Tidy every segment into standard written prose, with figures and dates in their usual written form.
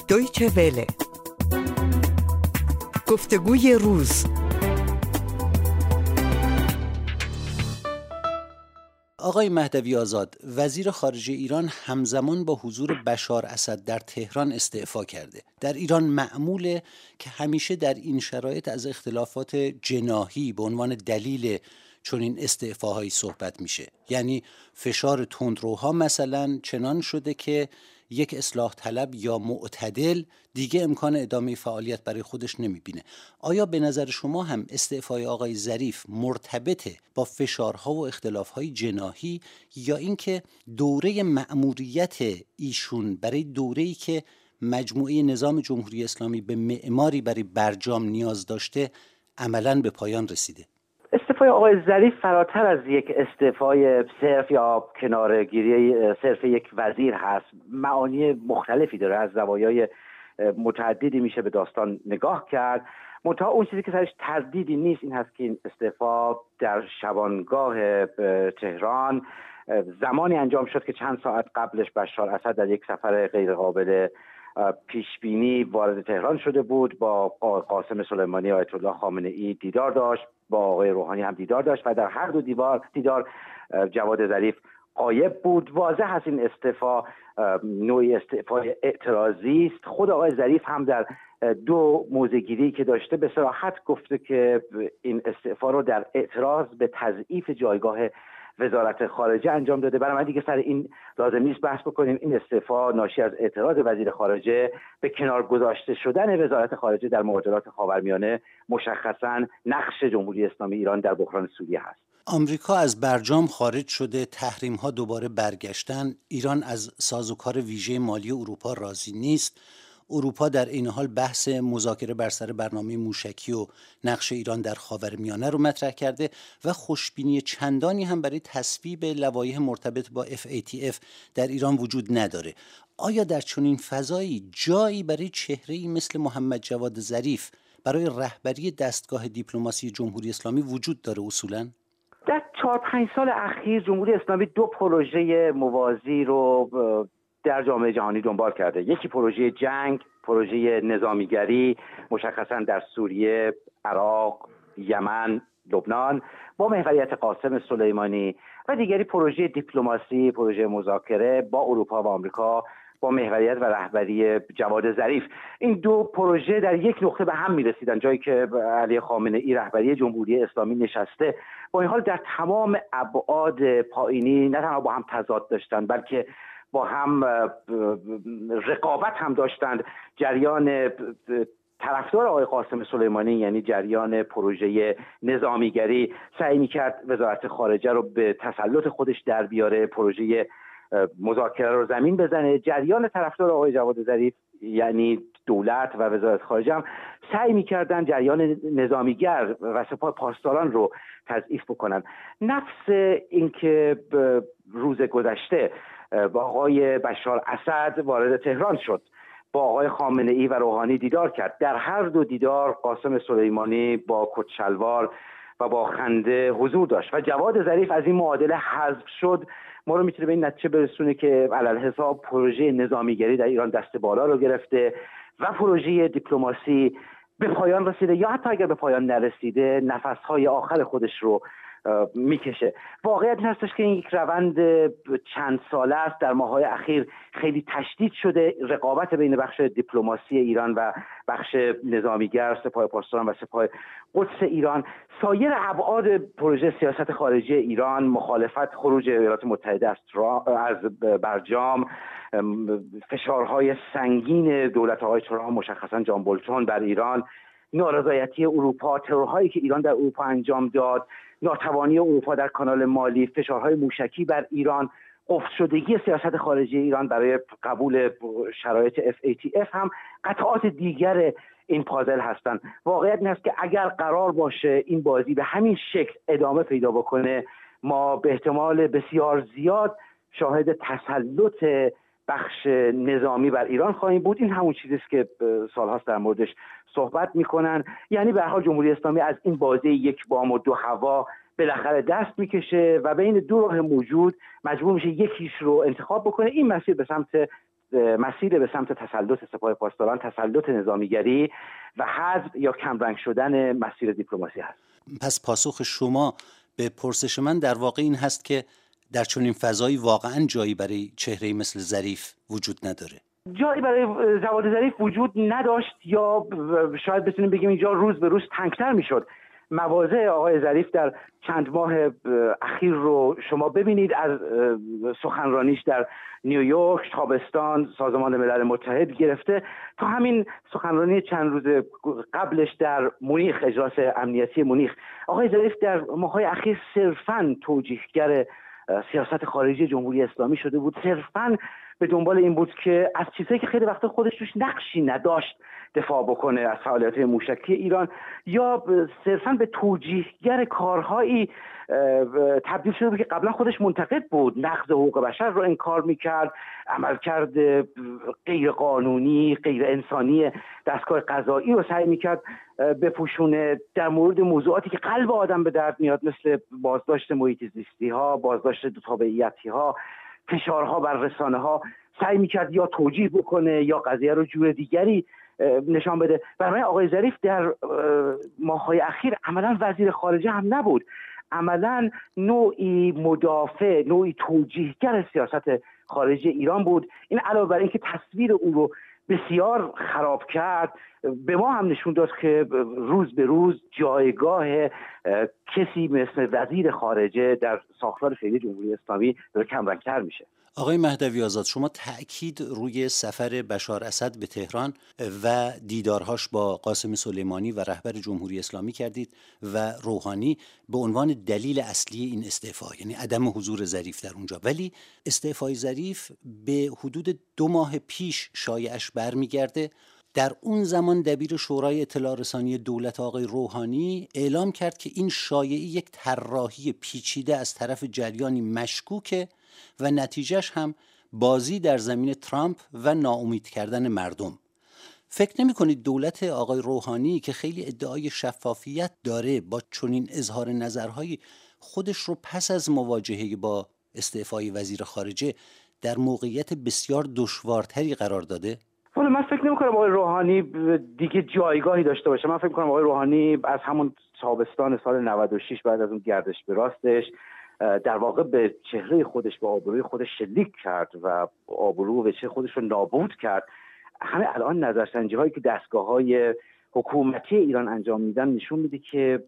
دویچه وله. گفتگوی روز. آقای مهدوی آزاد، وزیر خارجه ایران همزمان با حضور بشار اسد در تهران استعفا کرده. در ایران معموله که همیشه در این شرایط از اختلافات جناحی به عنوان دلیل چون این استعفاهایی صحبت میشه. یعنی فشار تندروها مثلا چنان شده که یک اصلاح طلب یا معتدل دیگه امکان ادامه فعالیت برای خودش نمیبینه. آیا به نظر شما هم استعفای آقای ظریف مرتبطه با فشارها و اختلافهای جناحی یا اینکه دوره مأموریت ایشون برای دوره‌ای که مجموعه نظام جمهوری اسلامی به معماری برای برجام نیاز داشته عملاً به پایان رسیده؟ استعفای آقای ظریف فراتر از یک استعفای صرف یا کناره‌گیری صرف یک وزیر هست. معانی مختلفی داره، از زوایای متعددی میشه به داستان نگاه کرد. منتها اون چیزی که سرش تردیدی نیست این هست که این استعفا در شبانگاه تهران زمانی انجام شد که چند ساعت قبلش بشار اسد در یک سفر غیرقابل پیشبینی وارد تهران شده بود. با قاسم سلیمانی آیت الله خامنه ای دیدار داشت، با آقای روحانی هم دیدار داشت و در هر دو دیدار جواد ظریف غایب بود. واضح هست این استعفا نوعی استعفای اعتراضی است. خود آقای ظریف هم در دو موضع‌گیری که داشته به صراحت گفته که این استعفا رو در اعتراض به تضعیف جایگاه وزارت خارجه انجام داده. برای من دیگه سر این لازم نیست بحث بکنیم. این استعفا ناشی از اعتراض وزیر خارجه به کنار گذاشته شدن وزارت خارجه در مهاجرات خاورمیانه، مشخصاً نقش جمهوری اسلامی ایران در بحران سوریه هست. آمریکا از برجام خارج شده، تحریم‌ها دوباره برگشتن. ایران از سازوکار ویژه مالی اروپا راضی نیست. اروپا در این حال بحث مذاکره بر سر برنامه موشکی و نقش ایران در خاورمیانه رو مطرح کرده و خوشبینی چندانی هم برای تصویب لوایح مرتبط با FATF در ایران وجود نداره. آیا در چنین فضایی جایی برای چهره‌ای مثل محمد جواد ظریف برای رهبری دستگاه دیپلماسی جمهوری اسلامی وجود داره اصولاً؟ در 4-5 سال اخیر جمهوری اسلامی دو پروژه موازی رو در جامعه جهانی دنبال کرده. یکی پروژه جنگ، پروژه نظامیگری، مشخصا در سوریه، عراق، یمن، لبنان با محوریت قاسم سلیمانی، و دیگری پروژه دیپلماسی، پروژه مذاکره با اروپا و آمریکا با محوریت و رهبری جواد ظریف. این دو پروژه در یک نقطه به هم می‌رسیدن، جایی که علی خامنه ای رهبری جمهوری اسلامی نشسته. با این حال در تمام ابعاد پایینی نه تنها با هم تضاد داشتند بلکه با هم رقابت هم داشتند. جریان طرفدار آقای قاسم سلیمانی یعنی جریان پروژه نظامیگری سعی می‌کرد وزارت خارجه رو به تسلط خودش در بیاره، پروژه مذاکره رو زمین بزنه. جریان طرفدار آقای جواد ظریف یعنی دولت و وزارت خارجه هم سعی می‌کردن جریان نظامیگر و سپاه پاسداران رو تضعیف بکنن. نفس اینکه روز گذشته با آقای بشار اسد وارد تهران شد، با آقای خامنه ای و روحانی دیدار کرد. در هر دو دیدار قاسم سلیمانی با کت شلوار و با خنده حضور داشت و جواد ظریف از این معادله حذف شد. ما رو میتونه به این نتیجه برسونه که علالحساب پروژه نظامیگری در ایران دست بالا رو گرفته و پروژه دیپلماسی به پایان رسیده، یا حتی اگر به پایان نرسیده نفسهای آخر خودش رو میکشه. واقعیت این هستش که این یک روند چند ساله است. در ماه‌های اخیر خیلی تشدید شده رقابت بین بخش دیپلماسی ایران و بخش نظامیگر، سپاه پاسداران و سپاه قدس ایران. سایر ابعاد پروژه سیاست خارجی ایران، مخالفت خروج ایالات متحده از برجام، فشارهای سنگین دولت آقای ترامپ، مشخصا جان بولتون بر ایران، نارضایتی اروپا، ترورهایی که ایران در اروپا انجام داد، ناتوانی اروپا در کانال مالی، فشارهای موشکی بر ایران، قفل شدگی سیاست خارجی ایران برای قبول شرایط FATF هم قطعات دیگر این پازل هستند. واقعیت این است که اگر قرار باشه این بازی به همین شکل ادامه پیدا بکنه، ما به احتمال بسیار زیاد شاهد تسلط بخش نظامی بر ایران خواهیم بود. این همون چیزی است که سالهاست در موردش صحبت میکنن. یعنی به هر حال جمهوری اسلامی از این بازی یک بام و دو هوا بالاخره دست میکشه و بین دو راه موجود مجبور میشه یکیش رو انتخاب بکنه. این مسیر به سمت مسیر به سمت تسلط سپاه پاسداران، تسلط نظامیگری و حذف یا کمرنگ شدن مسیر دیپلماسی هست. پس پاسخ شما به پرسش من در واقع این هست که در چنین فضایی واقعا جایی برای چهره‌ای مثل ظریف وجود نداره. جایی برای جواد ظریف وجود نداشت، یا شاید بتونیم بگیم اینجا روز به روز تنگتر میشد. مواضع آقای ظریف در چند ماه اخیر رو شما ببینید، از سخنرانیش در نیویورک، تابستان، سازمان ملل متحد گرفته تا همین سخنرانی چند روز قبلش در مونیخ، اجلاس امنیتی مونیخ. آقای ظریف در ماه‌های اخیر صرفاً توجیهگر سیاست خارجی جمهوری اسلامی شده بود، صرفاً به دنبال این بود که از چیزایی که خیلی وقتا خودش توش نقشی نداشت دفاع بکنه، از فعالیت موشکی ایران، یا صرفاً به توجیهگر کارهایی تبدیل شده بود که قبلا خودش منتقد بود. نقض حقوق بشر رو انکار میکرد، عملکرد غیر قانونی، غیر انسانی دستگاه قضایی رو سعی میکرد بپوشونه. در مورد موضوعاتی که قلب آدم به درد میاد، مثل بازداشت محیط زیستی ها، بازداشت دو تابعیتی ها، فشارها بر رسانه ها، سعی میکرد یا توجیه بکنه یا قضیه رو جور دیگری نشان بده. برای آقای ظریف در ماه‌های اخیر عملاً وزیر خارجه هم نبود، عملاً نوعی مدافع، نوعی توجیهگر سیاست خارجی ایران بود. این علاوه بر اینکه تصویر او رو بسیار خراب کرد، به ما هم نشون داد که روز به روز جایگاه کسی مثل وزیر خارجه در ساختار فعلی جمهوری اسلامی داره کمرنگ‌تر میشه. آقای مهدوی آزاد، شما تأکید روی سفر بشار اسد به تهران و دیدارهاش با قاسم سلیمانی و رهبر جمهوری اسلامی کردید و روحانی به عنوان دلیل اصلی این استعفا، یعنی عدم حضور ظریف در اونجا. ولی استعفای ظریف به حدود 2 ماه پیش شایعش برمیگرده. در اون زمان دبیر شورای اطلاع رسانی دولت آقای روحانی اعلام کرد که این شایعه یک طراحی پیچیده از طرف جریانی مشکوکه و نتیجهش هم بازی در زمین ترامپ و ناامید کردن مردم. فکر نمی کنید دولت آقای روحانی که خیلی ادعای شفافیت داره با چنین اظهار نظرهایی خودش رو پس از مواجهه با استعفای وزیر خارجه در موقعیت بسیار دشوارتری قرار داده؟ من فکر نمی کنم آقای روحانی دیگه جایگاهی داشته باشه. من فکر کنم آقای روحانی از همون تابستان سال 96 بعد از اون گردش به راستش در واقع به چهره خودش، به آبروی خودش شلیک کرد و آبرو و چهره خودش رو نابود کرد. همه الان نظرسنجی هایی که دستگاه های حکومتی ایران انجام میدن نشون میده که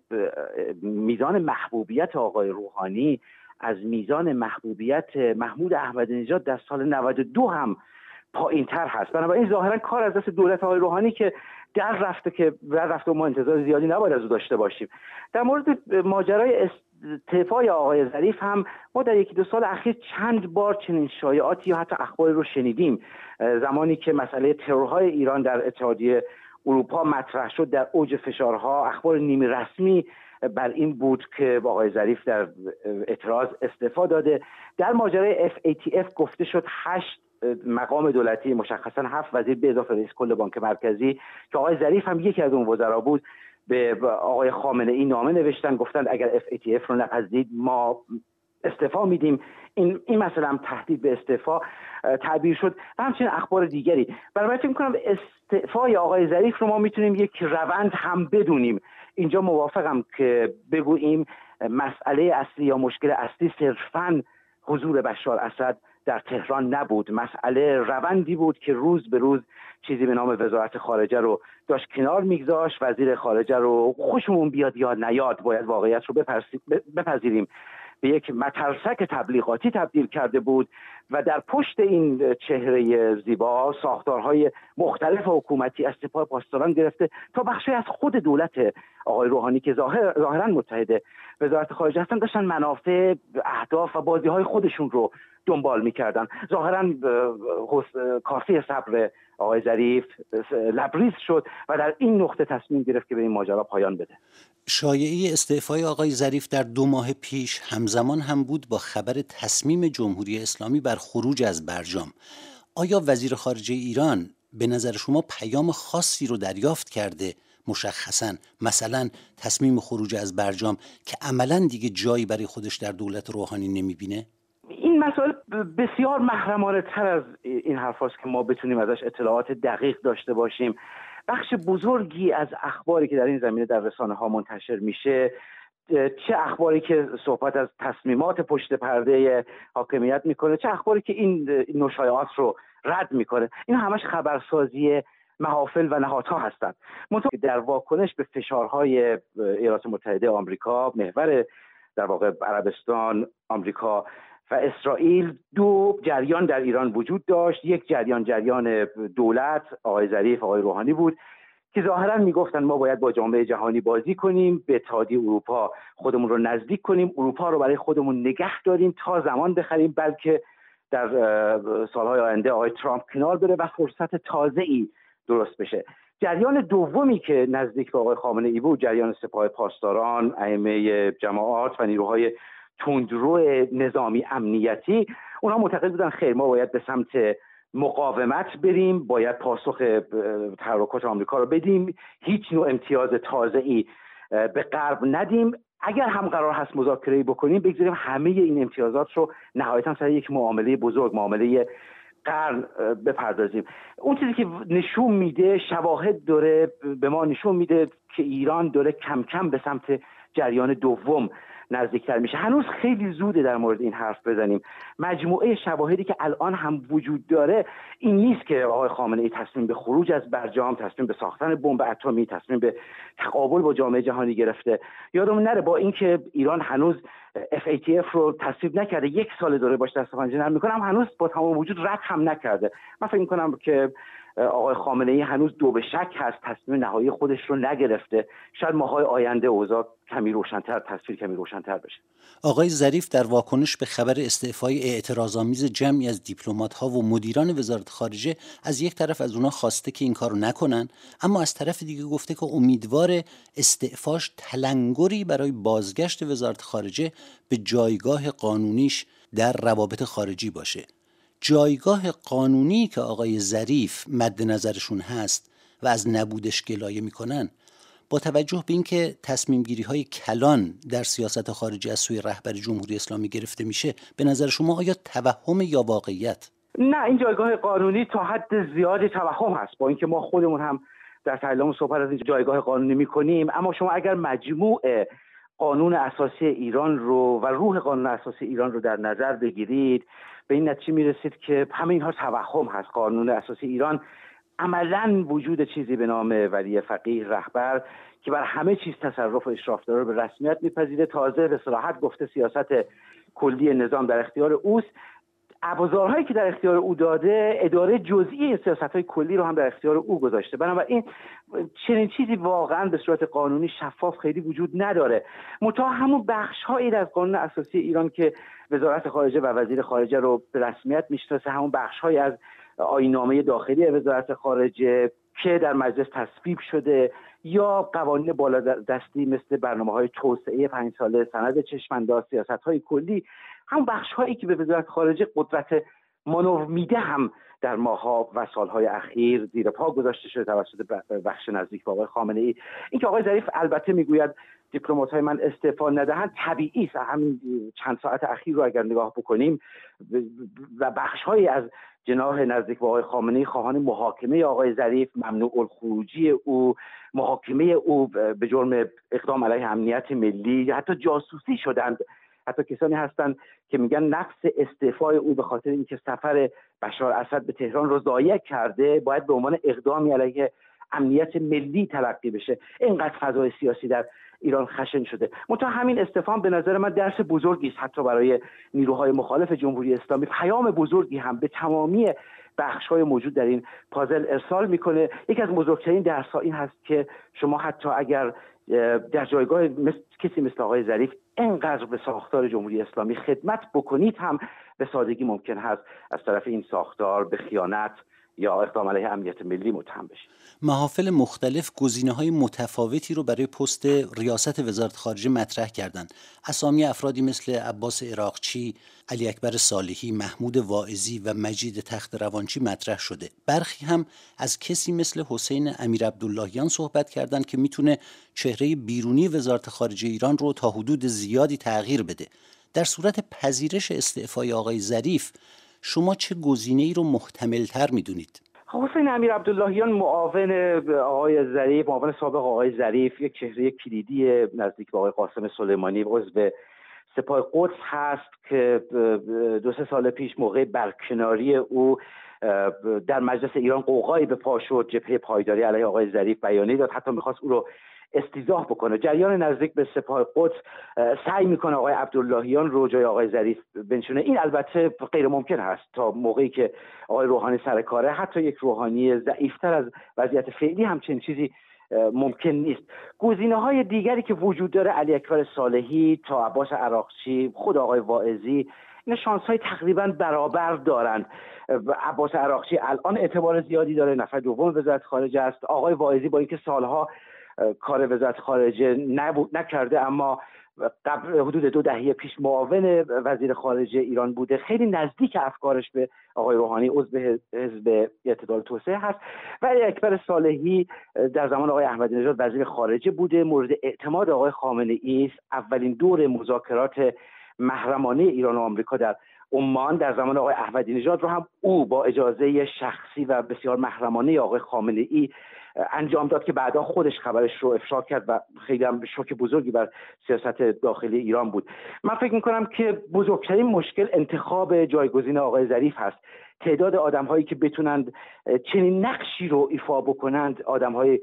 میزان محبوبیت آقای روحانی از میزان محبوبیت محمود احمدی نژاد در سال 92 هم پایین تر هست. بنابراین ظاهرا کار از دست دولت آقای روحانی که در رفته و ما انتظار زیادی نباید از او داشته باشیم. در مورد ماجرای استعفای آقای ظریف هم ما در 1-2 سال اخیر چند بار چنین شایعاتی یا حتی اخباری رو شنیدیم. زمانی که مسئله ترورهای ایران در اتحادیه اروپا مطرح شد، در اوج فشارها اخبار نیمه رسمی بر این بود که آقای ظریف در اعتراض استعفا داده. در ماجرای FATF گفته شد 8 مقام دولتی، مشخصا 7 وزیر به اضافه رئیس کل بانک مرکزی که آقای ظریف هم یکی از اون وزرا بود، به آقای خامنه ای نامه نوشتن، گفتن اگر FATF رو نپذیرید ما استعفا میدیم. این مسئله هم تهدید به استعفا تعبیر شد و همچنین اخبار دیگری. برای فکر می‌کنم استعفای آقای ظریف رو ما میتونیم یک روند هم بدونیم. اینجا موافقم که بگوییم مسئله اصلی یا مشکل اصلی صرفاً حضور بشار اسد در تهران نبود. مسئله روندی بود که روز به روز چیزی به نام وزارت خارجه رو داشت کنار میگذاشت. وزیر خارجه رو خوشمون بیاد یا نیاد باید واقعیت رو بپذیریم به یک مترسک تبلیغاتی تبدیل کرده بود و در پشت این چهره زیبا ساختارهای مختلف حکومتی از سپاه پاسداران گرفته تا بخشی از خود دولت آقای روحانی که ظاهراً متحد وزارت خارجه هستن داشتن منافع، اهداف و بازی‌های خودشون رو دنبال می‌کردن. ظاهراً کافی صبر آقای ظریف لبریز شد و در این نقطه تصمیم گرفت که به این ماجرا پایان بده. شایعه استعفای آقای ظریف در 2 ماه پیش همزمان هم بود با خبر تصمیم جمهوری اسلامی بر خروج از برجام. آیا وزیر خارجه ایران به نظر شما پیام خاصی رو دریافت کرده؟ مشخصاً مثلا تصمیم خروج از برجام که عملاً دیگه جایی برای خودش در دولت روحانی نمیبینه؟ این مسائل بسیار محرمانه تر از این حرف هاست که ما بتونیم ازش اطلاعات دقیق داشته باشیم. بخش بزرگی از اخباری که در این زمینه در رسانه ها منتشر میشه، چه اخباری که صحبت از تصمیمات پشت پرده حاکمیت میکنه، چه اخباری که این نشایعات رو رد میکنه، این همش خبرسازی محافل و نهادها هستند. منتها در واکنش به فشارهای ایالات متحده آمریکا، محور در واقع عربستان، آمریکا و اسرائیل، دو جریان در ایران وجود داشت. یک جریان دولت، آقای ظریف، آقای روحانی بود که ظاهرا میگفتن ما باید با جامعه جهانی بازی کنیم، به اتحادیه اروپا خودمون رو نزدیک کنیم، اروپا رو برای خودمون نگه داریم تا زمان بخریم بلکه در سالهای آینده آقای ترامپ کنار بره و فرصت تازه‌ای درست بشه. جریان دومی که نزدیک به آقای خامنه‌ای بود، جریان سپاه پاسداران، ائمه جماعات و نیروهای تندرو نظامی امنیتی، اونها معتقد بودن خیر ما باید به سمت مقاومت بریم، باید پاسخ تحرکات آمریکا رو بدیم، هیچ نوع امتیاز تازه‌ای به غرب ندیم، اگر هم قرار هست مذاکره بکنیم بگذاریم همه این امتیازات رو نهایتاً سر یک معامله بزرگ، معامله قرن بپردازیم. اون چیزی که نشون میده، شواهد داره به ما نشون میده که ایران داره کم کم به سمت جریان دوم نزدیکتر میشه. هنوز خیلی زوده در مورد این حرف بزنیم. مجموعه شواهدی که الان هم وجود داره این نیست که آقای خامنه‌ای تصمیم به خروج از برجام، تصمیم به ساختن بمب اتمی، تصمیم به تقابل با جامعه جهانی گرفته. یادمون نره با اینکه ایران هنوز FATF رو تصویب نکرده، 1 سال داره باش دست و پنجه نرم میکنم، هنوز با تمام وجود رد هم نکرده. من فکر میکنم که آقای خامنه‌ای هنوز دو به شک هست، تصمیم نهایی خودش رو نگرفته. شاید ماهای آینده اوضاع کمی روشن‌تر، تصویر کمی روشن‌تر بشه. آقای ظریف در واکنش به خبر استعفای اعتراض‌آمیز جمعی از دیپلمات‌ها و مدیران وزارت خارجه، از یک طرف از اونها خواسته که این کارو نکنن، اما از طرف دیگه گفته که امیدوار استعفاش تلنگری برای بازگشت وزارت خارجه به جایگاه قانونیش در روابط خارجی باشه. جایگاه قانونی که آقای ظریف مد نظرشون هست و از نبودش گلایه میکنن، با توجه به اینکه تصمیم گیری های کلان در سیاست خارجی از سوی رهبر جمهوری اسلامی گرفته میشه، به نظر شما آیا توهم یا واقعیت؟ نه، این جایگاه قانونی تا حد زیادی توهم هست، با اینکه ما خودمون هم در تحلیلمون صحبت از این جایگاه قانونی میکنیم. اما شما اگر مجموع قانون اساسی ایران رو و روح قانون اساسی ایران رو در نظر بگیرید، به این نتیجه میرسید که همه اینها توهم هست. قانون اساسی ایران عملاً وجود چیزی به نام ولی فقیه رهبر که بر همه چیز تصرف و اشراف داره به رسمیت میپذیره. تازه به صراحت گفته سیاست کلی نظام در اختیار اوست. ابزارهایی که در اختیار او داده، اداره جزئی این سیاست‌های کلی رو هم در اختیار او گذاشته. بنابراین چنین چیزی واقعا به صورت قانونی شفاف خیلی وجود نداره. منتها همون بخش‌هایی از قانون اساسی ایران که وزارت خارجه و وزیر خارجه رو به رسمیت میشناسه، همون بخش‌هایی از آیین‌نامه داخلی وزارت خارجه که در مجلس تصویب شده، یا قوانین بالادستی مثل برنامه‌های توسعه 5 ساله، سند چشم‌انداز، سیاست‌های کلی، هم بخش‌هایی که به وزارت خارجه قدرت مانور میده هم در ماه‌ها و سال‌های اخیر زیر پا گذاشته شده توسط بخش نزدیک به آقای خامنه‌ای. اینکه آقای ظریف البته میگوید دیپلمات‌های من استعفا ندهند طبیعی است. همین چند ساعت اخیر رو اگر نگاه بکنیم و بخش‌هایی از جناح نزدیک به آقای خامنه‌ای خواهان محاکمه آقای ظریف، ممنوع الخروجی او، محاکمه او به جرم اقدام علیه امنیت ملی یا حتی جاسوسی شدند. حتی کسانی هستند که میگن نفس استعفای او به خاطر اینکه سفر بشار اسد به تهران رو ضایع کرده باید به عنوان اقدامی علیه امنیت ملی تلقی بشه. اینقدر فضای سیاسی در ایران خشن شده. منتها همین استعفا به نظر من درس بزرگی است حتی برای نیروهای مخالف جمهوری اسلامی، پیام بزرگی هم به تمامی بخش‌های موجود در این پازل ارسال میکنه. یکی از بزرگترین درس‌ها این هست که شما حتی اگر در جایگاه کسی مثل آقای ظریف اینقدر به ساختار جمهوری اسلامی خدمت بکنید هم به سادگی ممکن هست از طرف این ساختار به خیانت یا اقدام علیه امنیت ملی متهم بشید. محافل مختلف گزینه‌های متفاوتی رو برای پست ریاست وزارت خارجه مطرح کردند. اسامی افرادی مثل عباس عراقچی، علی اکبر صالحی، محمود واعظی و مجید تخت روانچی مطرح شده. برخی هم از کسی مثل حسین امیر عبداللهیان صحبت کردند که میتونه چهره بیرونی وزارت خارجه ایران رو تا حدود زیادی تغییر بده. در صورت پذیرش استعفای آقای ظریف شما چه گزینه‌ای رو محتمل‌تر می‌دونید؟ حسین امیر عبداللهیان معاون آقای ظریف، معاون سابق آقای ظریف، یک چهره کلیدی نزدیک به آقای قاسم سلیمانی عضو سپاه قدس هست که 2-3 سال پیش موقع برکناری او در مجلس ایران قوقایی به پا شد. جبهه پایداری علیه آقای ظریف بیانیه داد، حتی می‌خواست او رو استیضاح بکنه. جریان نزدیک به سپاه قدس سعی میکنه آقای عبداللهیان رو جای آقای ظریف بنشونه. این البته غیر ممکن هست تا موقعی که آقای روحانی سر کاره. حتی یک روحانی ضعیفتر از وضعیت فعلی همچین چیزی ممکن نیست. گزینه‌های دیگری که وجود داره علی اکبر صالحی تا عباس عراقچی، خود آقای واعظی، اینا شانس‌های تقریبا برابر دارند. عباس عراقچی الان اعتبار زیادی داره، نفر دوم وزارت خارجه است. آقای واعظی با اینکه سالها کار وزارت خارجه نکرده اما قبل حدود 2 دهه پیش معاون وزیر خارجه ایران بوده، خیلی نزدیک افکارش به آقای روحانی، عضو حزب اعتدال توسعه هست. ولی اکبر صالحی در زمان آقای احمدی نژاد وزیر خارجه بوده، مورد اعتماد آقای خامنه ای است. اولین دور مذاکرات محرمانه ایران و آمریکا در عمان در زمان آقای احمدی نژاد رو هم او با اجازه شخصی و بسیار محرمانه آقای خامنه ای انجام داد که بعدا خودش خبرش رو افشا کرد و خیلی هم شوک بزرگی بر سیاست داخلی ایران بود. من فکر می‌کنم که بزرگترین مشکل انتخاب جایگزین آقای ظریف هست. تعداد آدم‌هایی که بتونند چنین نقشی رو ایفا بکنند آدم‌های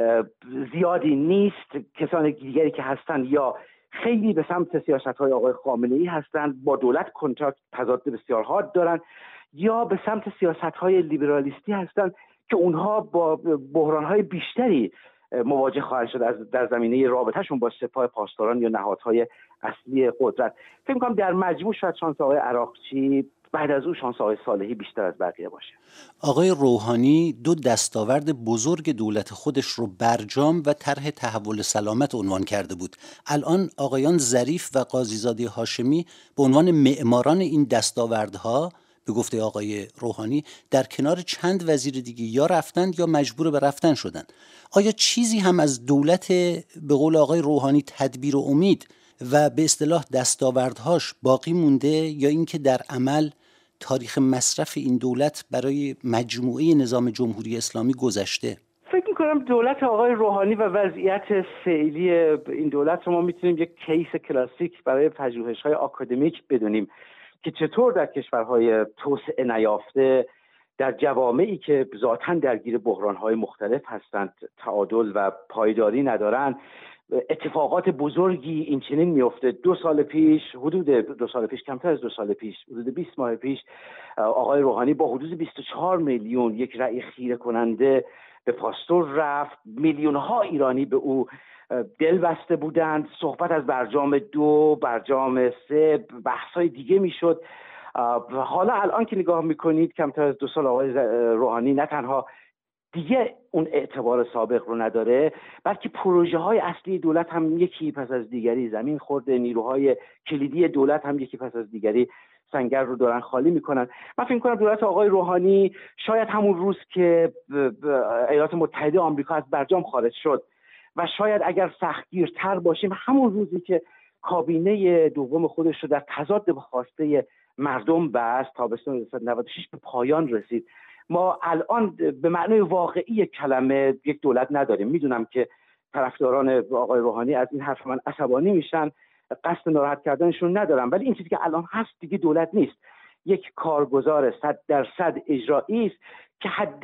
زیادی نیست. کسان دیگری که هستند یا خیلی به سمت سیاست‌های آقای خامنه‌ای هستند، با دولت کنتاکت تضاد بسیار حاد دارند، یا به سمت سیاست‌های لیبرالیستی هستند که اونها با بحران‌های بیشتری مواجه خواهند شد در زمینه رابطه‌شون با سپاه پاسداران یا نهادهای اصلی قدرت. فکر می‌کنم در مجموع شاید شانس آقای عراقچی بعد از او شانس آقای صالحی بیشتر از بقیه باشه. آقای روحانی 2 دستاورد بزرگ دولت خودش رو برجام و طرح تحول سلامت عنوان کرده بود. الان آقایان ظریف و قاضیزاده هاشمی به عنوان معماران این دستاوردها به گفته آقای روحانی در کنار چند وزیر دیگه یا رفتند یا مجبور به رفتن شدند. آیا چیزی هم از دولت به قول آقای روحانی تدبیر و امید و به اصطلاح دستاوردهاش باقی مونده یا اینکه در عمل تاریخ مصرف این دولت برای مجموعه نظام جمهوری اسلامی گذشته؟ فکر می‌کنم دولت آقای روحانی و وضعیت فعلی این دولت رو ما میتونیم یک کیس کلاسیک برای پژوهش‌های آکادمیک بدونیم که چطور در کشورهای توسعه نیافته، در جوامعی که ذاتاً درگیر بحران‌های مختلف هستند، تعادل و پایداری ندارند، اتفاقات بزرگی این چنین میفته. 2 سال پیش، حدود 2 سال پیش، کمتر از 2 سال پیش، حدود 20 ماه پیش، آقای روحانی با حدود 24 میلیون یک رأی خیره کننده به پاستور رفت. میلیون‌ها ایرانی به او دل بسته بودند. صحبت از برجام 2، برجام 3، بحث‌های دیگه میشد. حالا الان که نگاه میکنید کمتر از 2 سال آقای روحانی نه تنها دیگه اون اعتبار سابق رو نداره، بلکه پروژه های اصلی دولت هم یکی پس از دیگری زمین خورده، نیروهای کلیدی دولت هم یکی پس از دیگری سنگر رو دارن خالی میکنن. من فکر میکنم دولت آقای روحانی شاید همون روز که ایالات متحده آمریکا از برجام خارج شد و شاید اگر سختگیرتر باشیم همون روزی که کابینه دوم خودش رو در تضاد با خواسته مردم بست، تابستان 1996 به پایان رسید. ما الان به معنای واقعی کلمه یک دولت نداریم. میدونم که طرفداران آقای روحانی از این حرف من عصبانی میشن، قصد ناراحت کردنشون ندارم، ولی این چیزی که الان هست دیگه دولت نیست. یک کارگزار 100% اجرایی است که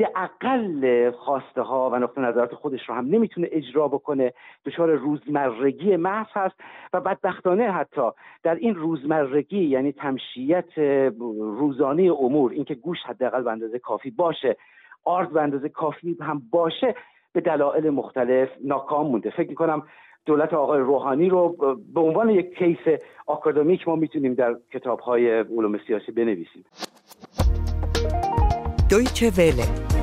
حداقل خواسته ها و نقطه نظرات خودش رو هم نمیتونه اجرا بکنه، دچار روزمرگی محض هست و بدبختانه حتی در این روزمرگی، یعنی تمشیت روزانه امور، اینکه گوش حداقل به اندازه کافی باشه، آرد به اندازه کافی هم باشه، به دلایل مختلف ناکام مونده. فکر می‌کنم دولت آقای روحانی رو به عنوان یک کیس آکادمیک ما میتونیم در کتاب‌های علوم سیاسی بنویسیم. دویچه وله